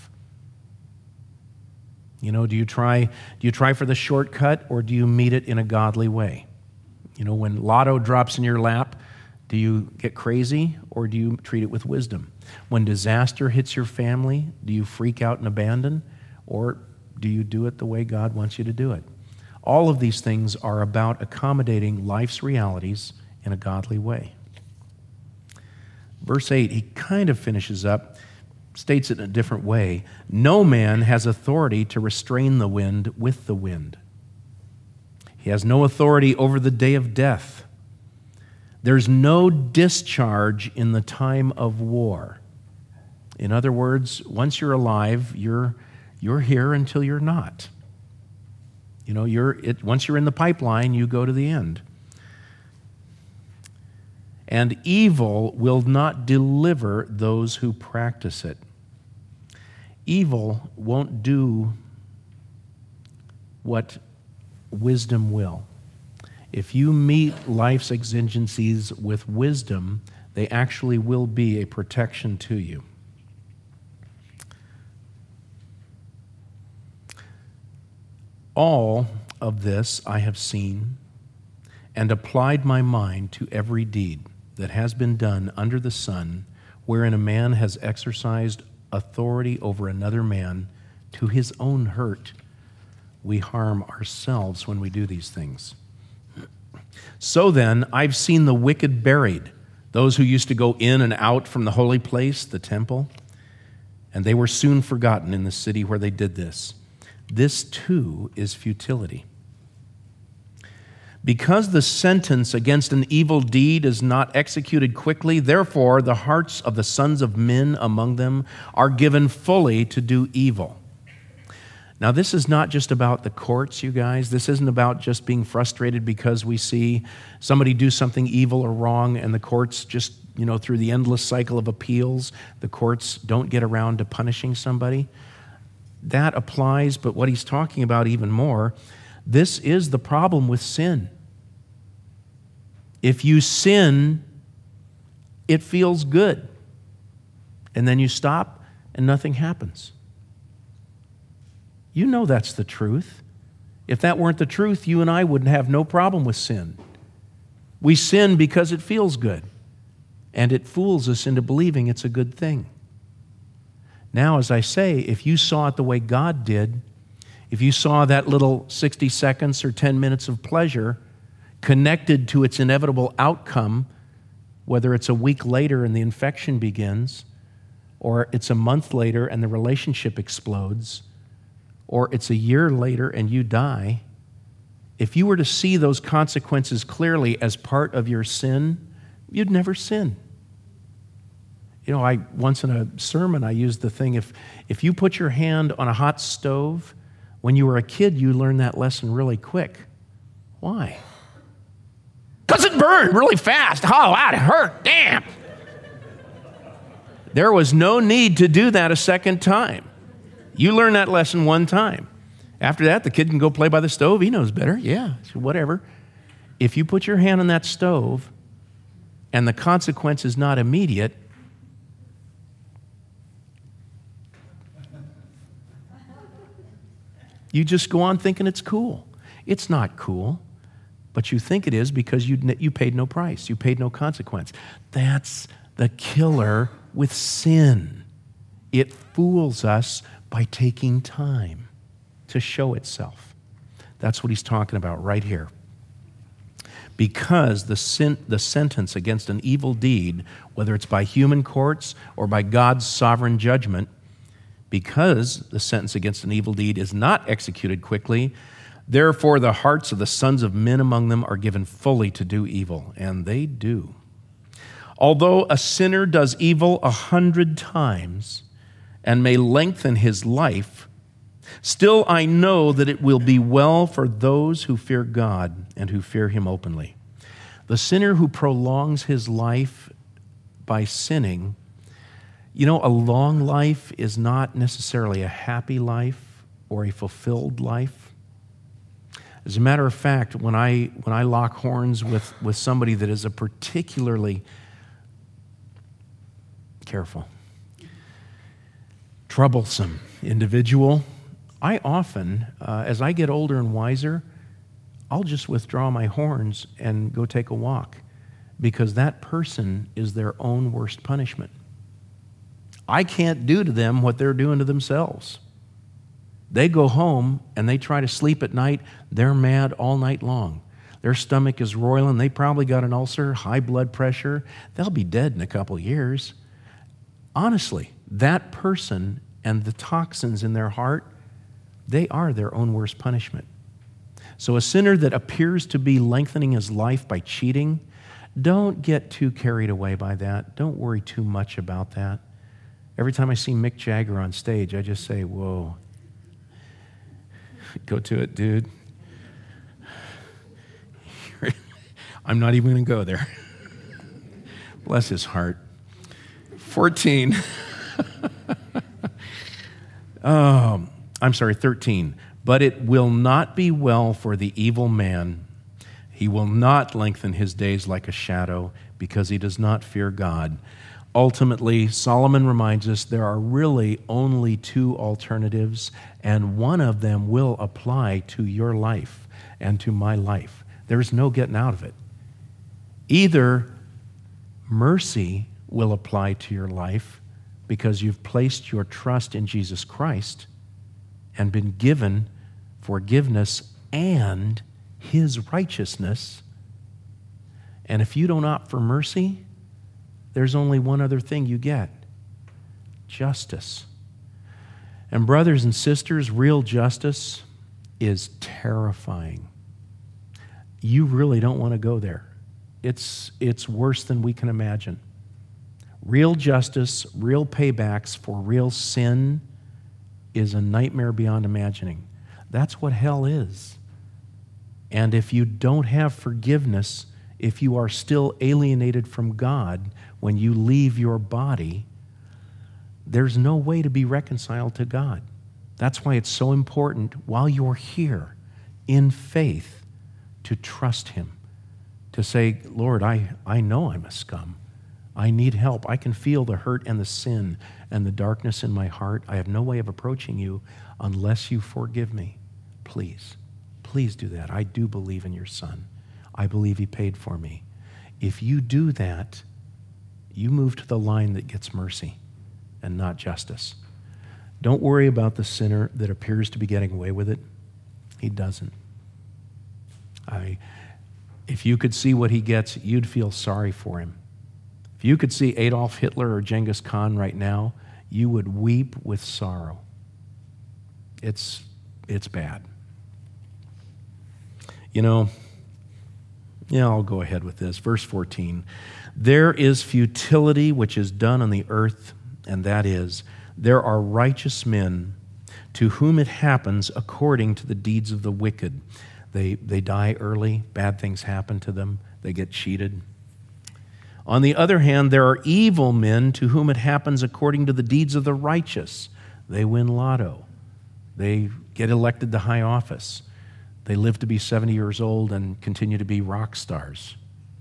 Do you try for the shortcut, or do you meet it in a godly way? When Lotto drops in your lap, do you get crazy, or do you treat it with wisdom? When disaster hits your family, do you freak out and abandon, or do you do it the way God wants you to do it? All of these things are about accommodating life's realities in a godly way. Verse 8, he kind of finishes up, states it in a different way. No man has authority to restrain the wind with the wind. He has no authority over the day of death. There's no discharge in the time of war. In other words, once you're alive, you're here until you're not. Once you're in the pipeline, you go to the end. And evil will not deliver those who practice it. Evil won't do what wisdom will. If you meet life's exigencies with wisdom, they actually will be a protection to you. All of this I have seen and applied my mind to every deed. that has been done under the sun, wherein a man has exercised authority over another man to his own hurt, we harm ourselves when we do these things. So then, I've seen the wicked buried, those who used to go in and out from the holy place, the temple, and they were soon forgotten in the city where they did this. This too is futility. Because the sentence against an evil deed is not executed quickly, therefore the hearts of the sons of men among them are given fully to do evil. Now, this is not just about the courts, you guys. This isn't about just being frustrated because we see somebody do something evil or wrong and the courts just, through the endless cycle of appeals, the courts don't get around to punishing somebody. That applies, but what he's talking about even more, this is the problem with sin. If you sin, it feels good. And then you stop and nothing happens. You know that's the truth. If that weren't the truth, you and I wouldn't have no problem with sin. We sin because it feels good, and it fools us into believing it's a good thing. Now, as I say, if you saw it the way God did, if you saw that little 60 seconds or 10 minutes of pleasure connected to its inevitable outcome, whether it's a week later and the infection begins, or it's a month later and the relationship explodes, or it's a year later and you die, if you were to see those consequences clearly as part of your sin, you'd never sin. Once in a sermon, I used the thing, if you put your hand on a hot stove, when you were a kid, you learned that lesson really quick. Why? Because it burned really fast. Oh, that hurt, damn. There was no need to do that a second time. You learn that lesson one time. After that, the kid can go play by the stove. He knows better. Yeah, so whatever. If you put your hand on that stove and the consequence is not immediate, you just go on thinking it's cool. It's not cool, but you think it is because you paid no price. You paid no consequence. That's the killer with sin. It fools us by taking time to show itself. That's what he's talking about right here. Because the sentence against an evil deed, whether it's by human courts or by God's sovereign judgment, because the sentence against an evil deed is not executed quickly, therefore the hearts of the sons of men among them are given fully to do evil, and they do. Although a sinner does evil 100 times, and may lengthen his life, still I know that it will be well for those who fear God and who fear him openly. The sinner who prolongs his life by sinning, a long life is not necessarily a happy life or a fulfilled life. As a matter of fact, when I lock horns with somebody that is a particularly troublesome individual, I often, as I get older and wiser, I'll just withdraw my horns and go take a walk because that person is their own worst punishment. I can't do to them what they're doing to themselves. They go home and they try to sleep at night. They're mad all night long. Their stomach is roiling. They probably got an ulcer, high blood pressure. They'll be dead in a couple years. Honestly, that person and the toxins in their heart, they are their own worst punishment. So a sinner that appears to be lengthening his life by cheating, don't get too carried away by that. Don't worry too much about that. Every time I see Mick Jagger on stage, I just say, whoa, go to it, dude. I'm not even going to go there. Bless his heart. 13. But it will not be well for the evil man. He will not lengthen his days like a shadow because he does not fear God. Ultimately, Solomon reminds us there are really only two alternatives, and one of them will apply to your life and to my life. There's no getting out of it. Either Mercy will apply to your life because you've placed your trust in Jesus Christ and been given forgiveness and His righteousness. And if you don't opt for mercy, there's only one other thing you get: justice. And brothers and sisters, real justice is terrifying. You really don't want to go there. It's worse than we can imagine. Real justice, real paybacks for real sin is a nightmare beyond imagining. That's what hell is. And if you don't have forgiveness, if you are still alienated from God when you leave your body, there's no way to be reconciled to God. That's why it's so important while you're here in faith to trust Him, to say, Lord, I know I'm a scum. I need help. I can feel the hurt and the sin and the darkness in my heart. I have no way of approaching you unless you forgive me. Please, please do that. I do believe in your Son. I believe He paid for me. If you do that, you move to the line that gets mercy and not justice. Don't worry about the sinner that appears to be getting away with it. He doesn't. If you could see what he gets, you'd feel sorry for him. If you could see Adolf Hitler or Genghis Khan right now, you would weep with sorrow. It's bad. I'll go ahead with this. Verse 14. There is futility which is done on the earth, and that is, there are righteous men to whom it happens according to the deeds of the wicked. They die early, bad things happen to them, they get cheated. On the other hand, there are evil men to whom it happens according to the deeds of the righteous. They win lotto. They get elected to high office. They live to be 70 years old and continue to be rock stars.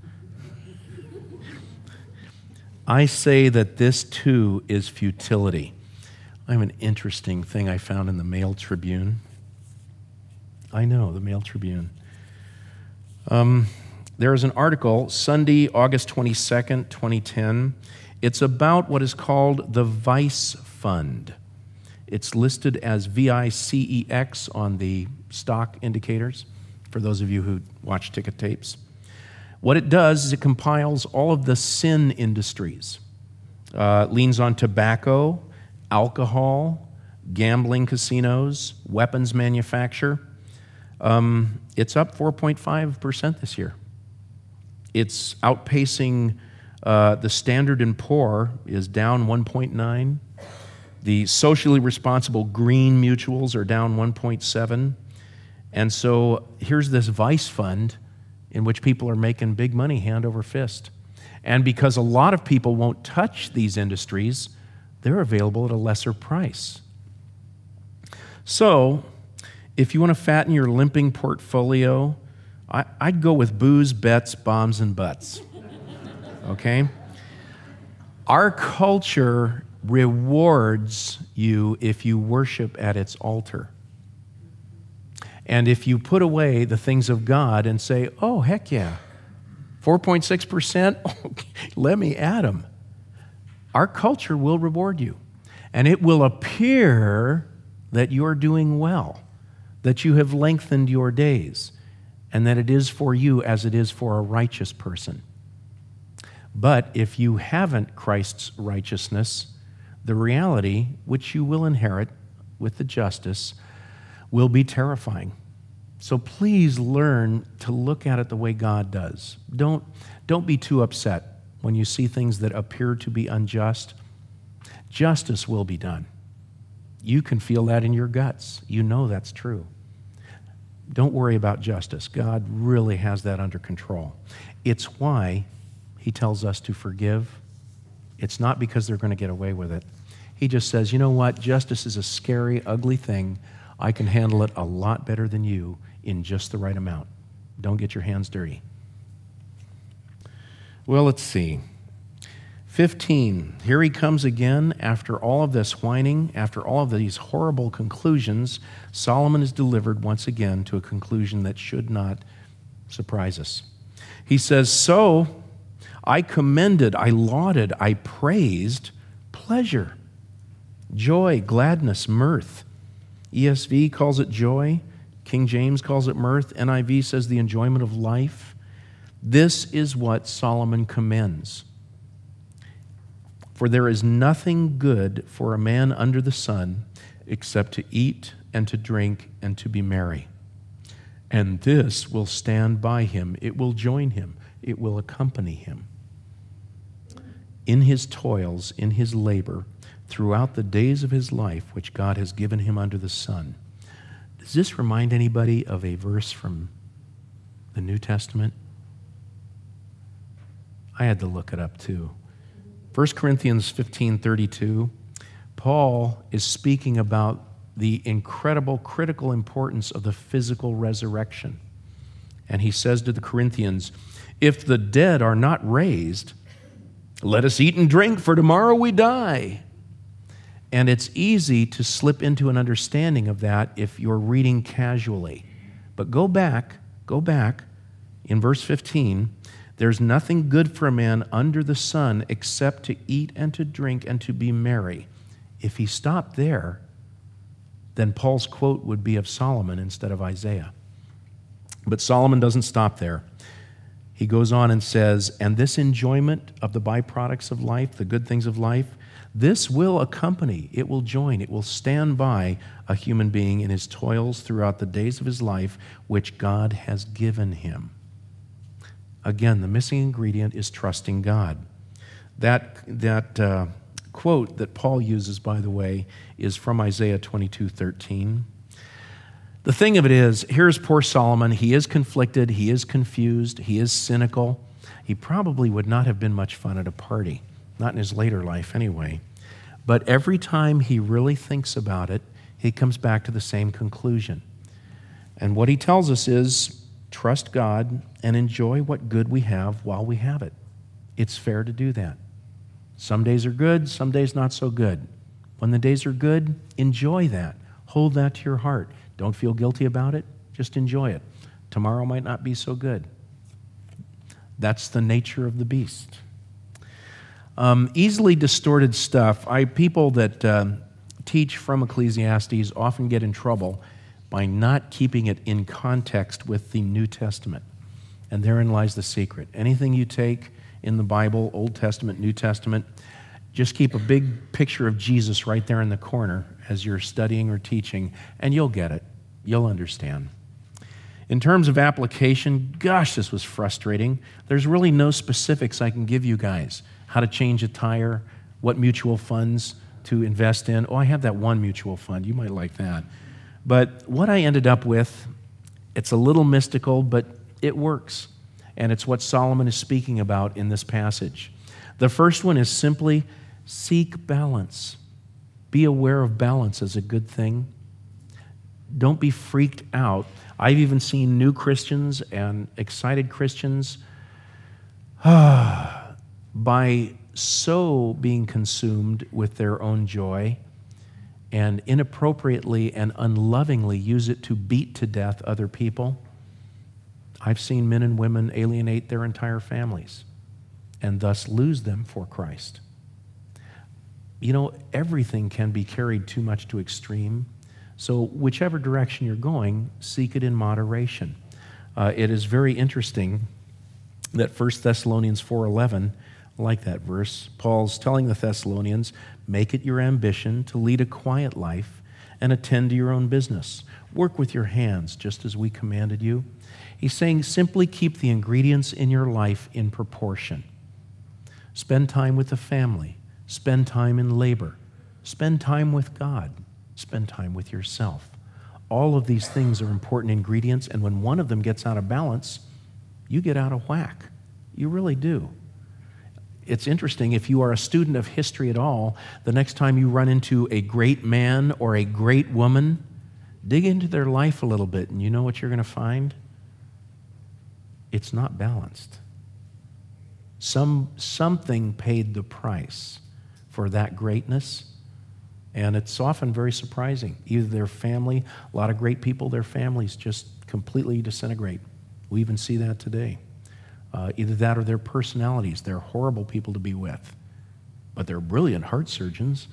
I say that this too is futility. I have an interesting thing I found in the Mail Tribune. I know, the Mail Tribune. There is an article, Sunday, August 22nd, 2010. It's about what is called the Vice Fund. It's listed as VICEX on the stock indicators, for those of you who watch ticket tapes. What it does is it compiles all of the sin industries. Leans on tobacco, alcohol, gambling casinos, weapons manufacture. It's up 4.5% this year. It's outpacing the Standard & Poor is down 1.9. The socially responsible green mutuals are down 1.7. And so here's this Vice Fund in which people are making big money hand over fist. And because a lot of people won't touch these industries, they're available at a lesser price. So if you want to fatten your limping portfolio, I'd go with booze, bets, bombs, and butts. Okay? Our culture rewards you if you worship at its altar. And if you put away the things of God and say, oh, heck yeah, 4.6%, okay, let me add them. Our culture will reward you. And it will appear that you're doing well, that you have lengthened your days, and that it is for you as it is for a righteous person. But if you haven't Christ's righteousness, the reality, which you will inherit with the justice, will be terrifying. So please learn to look at it the way God does. Don't be too upset when you see things that appear to be unjust. Justice will be done. You can feel that in your guts. You know that's true. Don't worry about justice. God really has that under control. It's why He tells us to forgive. It's not because they're going to get away with it. He just says, you know what? Justice is a scary, ugly thing. I can handle it a lot better than you in just the right amount. Don't get your hands dirty. Well, let's see. 15, here he comes again. After all of this whining, after all of these horrible conclusions, Solomon is delivered once again to a conclusion that should not surprise us. He says, so I commended, I lauded, I praised pleasure, joy, gladness, mirth. ESV calls it joy. King James calls it mirth. NIV says the enjoyment of life. This is what Solomon commends. For there is nothing good for a man under the sun except to eat and to drink and to be merry. And this will stand by him. It will join him. It will accompany him in his toils, in his labor, throughout the days of his life, which God has given him under the sun. Does this remind anybody of a verse from the New Testament? I had to look it up too. 1 Corinthians 15:32, Paul is speaking about the incredible, critical importance of the physical resurrection. And he says to the Corinthians, if the dead are not raised, let us eat and drink, for tomorrow we die. And it's easy to slip into an understanding of that if you're reading casually. But go back in verse 15. There's nothing good for a man under the sun except to eat and to drink and to be merry. If he stopped there, then Paul's quote would be of Solomon instead of Isaiah. But Solomon doesn't stop there. He goes on and says, and this enjoyment of the byproducts of life, the good things of life, this will accompany, it will join, it will stand by a human being in his toils throughout the days of his life, which God has given him. Again, the missing ingredient is trusting God. That quote that Paul uses, by the way, is from Isaiah 22:13. The thing of it is, here's poor Solomon. He is conflicted, he is confused, he is cynical. He probably would not have been much fun at a party, not in his later life anyway. But every time he really thinks about it, he comes back to the same conclusion. And what he tells us is, trust God and enjoy what good we have while we have it. It's fair to do that. Some days are good, some days not so good. When the days are good, enjoy that. Hold that to your heart. Don't feel guilty about it. Just enjoy it. Tomorrow might not be so good. That's the nature of the beast. Easily distorted stuff. People that teach from Ecclesiastes often get in trouble by not keeping it in context with the New Testament. And therein lies the secret. Anything you take in the Bible, Old Testament, New Testament, just keep a big picture of Jesus right there in the corner as you're studying or teaching, and you'll get it. You'll understand. In terms of application, gosh, this was frustrating. There's really no specifics I can give you guys. How to change a tire, what mutual funds to invest in. Oh, I have that one mutual fund. You might like that. But what I ended up with, it's a little mystical, but it works. And it's what Solomon is speaking about in this passage. The first one is simply seek balance. Be aware of balance as a good thing. Don't be freaked out. I've even seen new Christians and excited Christians by so being consumed with their own joy and inappropriately and unlovingly use it to beat to death other people. I've seen men and women alienate their entire families and thus lose them for Christ. You know, everything can be carried too much to extreme. So whichever direction you're going, seek it in moderation. It is very interesting that 1 Thessalonians 4:11, I like that verse, Paul's telling the Thessalonians, make it your ambition to lead a quiet life and attend to your own business. Work with your hands, just as we commanded you. He's saying simply keep the ingredients in your life in proportion. Spend time with the family. Spend time in labor. Spend time with God. Spend time with yourself. All of these things are important ingredients, and when one of them gets out of balance, you get out of whack. You really do. It's interesting, if you are a student of history at all, the next time you run into a great man or a great woman, dig into their life a little bit, and you know what you're going to find? It's not balanced. Something paid the price for that greatness, and it's often very surprising. Either their family, a lot of great people, their families just completely disintegrate. We even see that today. Either that or their personalities. They're horrible people to be with, but they're brilliant heart surgeons.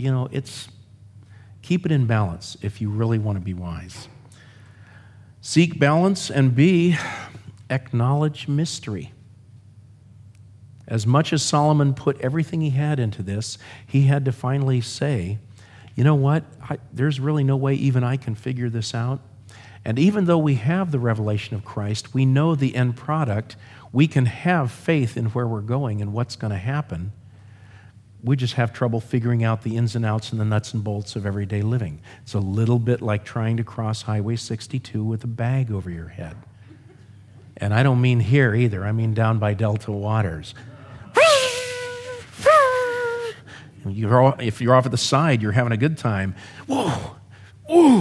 Keep it in balance if you really want to be wise. Seek balance, and B, acknowledge mystery. As much as Solomon put everything he had into this, he had to finally say, you know what? There's really no way even I can figure this out. And even though we have the revelation of Christ, we know the end product. We can have faith in where we're going and what's going to happen. We just have trouble figuring out the ins and outs and the nuts and bolts of everyday living. It's a little bit like trying to cross Highway 62 with a bag over your head. And I don't mean here either. I mean down by Delta Waters. If you're off at the side, you're having a good time. Whoa, ooh,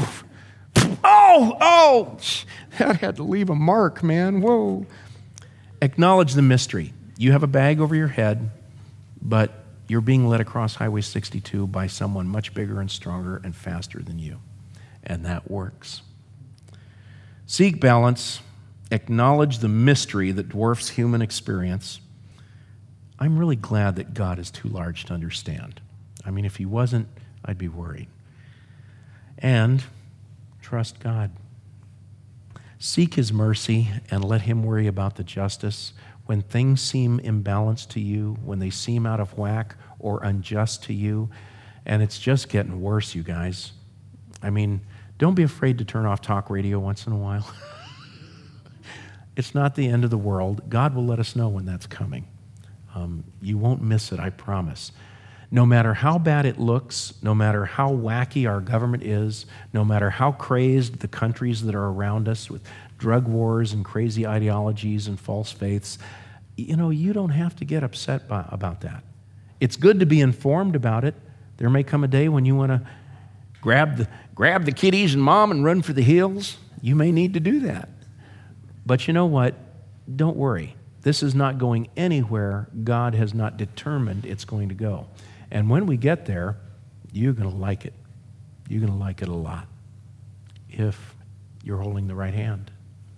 oh, that had to leave a mark, man. Whoa. Acknowledge the mystery. You have a bag over your head, but you're being led across Highway 62 by someone much bigger and stronger and faster than you. And that works. Seek balance. Acknowledge the mystery that dwarfs human experience. I'm really glad that God is too large to understand. I mean, if he wasn't, I'd be worried. And trust God. Seek his mercy and let him worry about the justice. When things seem imbalanced to you, when they seem out of whack or unjust to you, and it's just getting worse, you guys. I mean, don't be afraid to turn off talk radio once in a while. It's not the end of the world. God will let us know when that's coming. You won't miss it, I promise. No matter how bad it looks, no matter how wacky our government is, no matter how crazed the countries that are around us with drug wars and crazy ideologies and false faiths, you don't have to get upset about that. It's good to be informed about it. There may come a day when you want to grab the kiddies and mom and run for the hills. You may need to do that. But you know what? Don't worry. This is not going anywhere God has not determined it's going to go. And when we get there, you're going to like it. You're going to like it a lot if you're holding the right hand.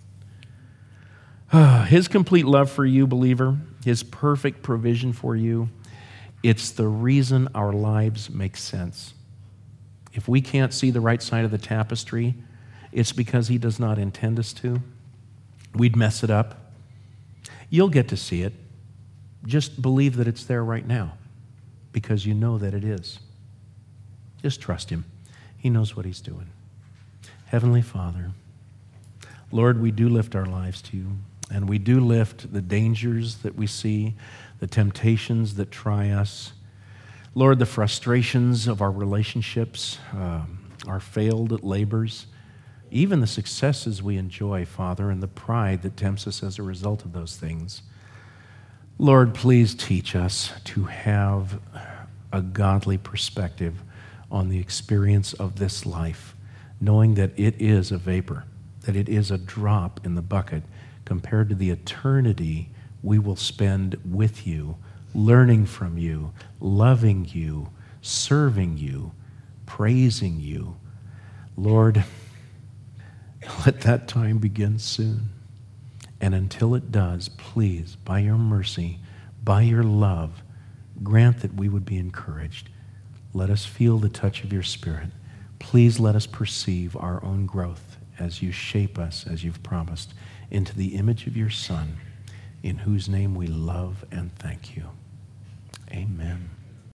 His complete love for you, believer, his perfect provision for you, it's the reason our lives make sense. If we can't see the right side of the tapestry, it's because he does not intend us to. We'd mess it up. You'll get to see it. Just believe that it's there right now because you know that it is. Just trust him. He knows what he's doing. Heavenly Father, Lord, we do lift our lives to you, and we do lift the dangers that we see, the temptations that try us. Lord, the frustrations of our relationships, our failed labors, even the successes we enjoy, Father, and the pride that tempts us as a result of those things. Lord, please teach us to have a godly perspective on the experience of this life, knowing that it is a vapor, that it is a drop in the bucket compared to the eternity we will spend with you, learning from you, loving you, serving you, praising you. Lord, let that time begin soon. And until it does, please, by your mercy, by your love, grant that we would be encouraged. Let us feel the touch of your Spirit. Please let us perceive our own growth as you shape us, as you've promised, into the image of your Son, in whose name we love and thank you. Amen.